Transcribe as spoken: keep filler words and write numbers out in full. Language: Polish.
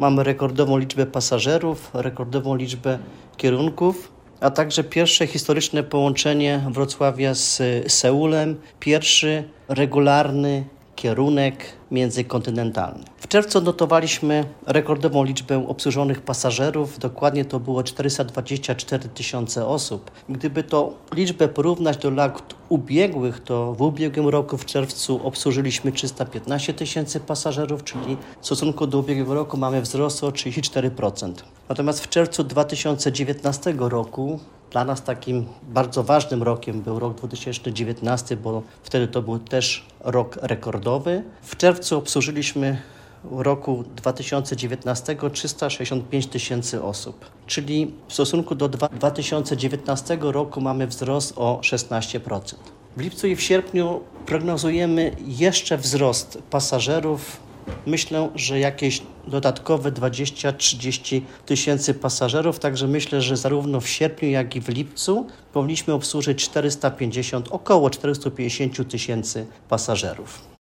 mamy rekordową liczbę pasażerów, rekordową liczbę kierunków, a także pierwsze historyczne połączenie Wrocławia z Seulem, pierwszy regularny kierunek międzykontynentalny. W czerwcu notowaliśmy rekordową liczbę obsłużonych pasażerów, dokładnie to było czterysta dwadzieścia cztery tysiące osób. Gdyby to liczbę porównać do lat ubiegłych, to w ubiegłym roku w czerwcu obsłużyliśmy trzysta piętnaście tysięcy pasażerów, czyli w stosunku do ubiegłego roku mamy wzrost o trzydzieści cztery procent. Natomiast w czerwcu dwa tysiące dziewiętnastego roku dla nas takim bardzo ważnym rokiem był rok dwa tysiące dziewiętnasty, bo wtedy to był też rok rekordowy. W czerwcu obsłużyliśmy w roku dwa tysiące dziewiętnastego trzysta sześćdziesiąt pięć tysięcy osób, czyli w stosunku do dwa tysiące dziewiętnastego roku mamy wzrost o szesnaście procent. W lipcu i w sierpniu prognozujemy jeszcze wzrost pasażerów. Myślę, że jakieś dodatkowe dwadzieścia do trzydziestu tysięcy pasażerów, także myślę, że zarówno w sierpniu, jak i w lipcu powinniśmy obsłużyć czterysta pięćdziesiąt, około czterysta pięćdziesiąt tysięcy pasażerów.